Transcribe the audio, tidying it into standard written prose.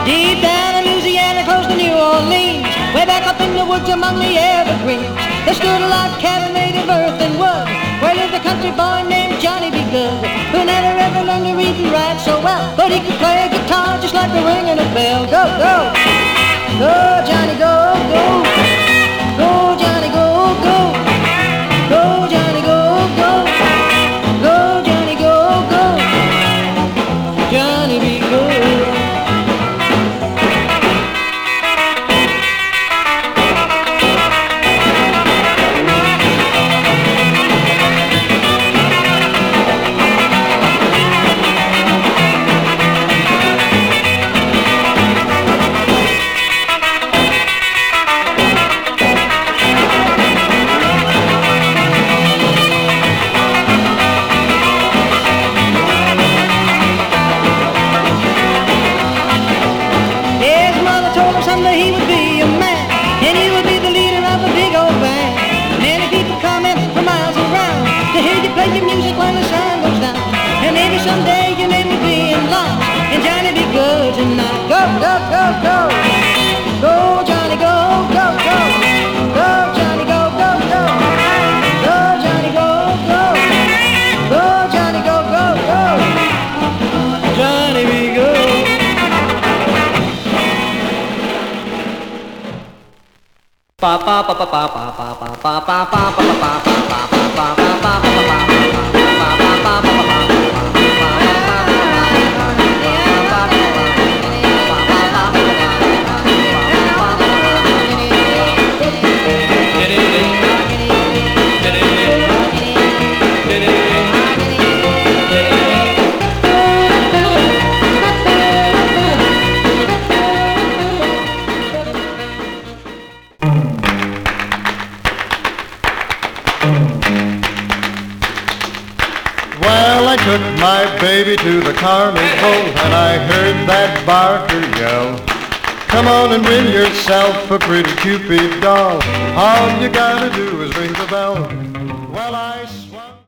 Deep down in Louisiana, close to New Orleans, way back up in the woods among the evergreens, there stood a log cabin made of earth and wood, where lived a country boy named Johnny B. Good, who never ever learned to read and write so well, but he could play a guitar just like the ringing of a bell. Go, go, go, Johnny, go, go, go, Johnny, go, go, go, Johnny, go, go, go, Johnny, go, go, Johnny be good. Someday he would be a man, and he would be the leader of a big old band. Many people coming from miles around to hear you play your music when the sun goes down. And maybe someday your name will be in line, and Johnny be good tonight. Go, go, go, go, go, Johnny, go, go, go, go, Johnny, go, go, go, go, Johnny, go, go, go, Johnny, go, go, go, Johnny be good. Pa pa pa pa pa pa pa pa pa pa pa pa pa pa Well, I took my baby to the carnival and I heard that barker yell, come on and win yourself a pretty Cupid doll. All you gotta do is ring the bell. Well,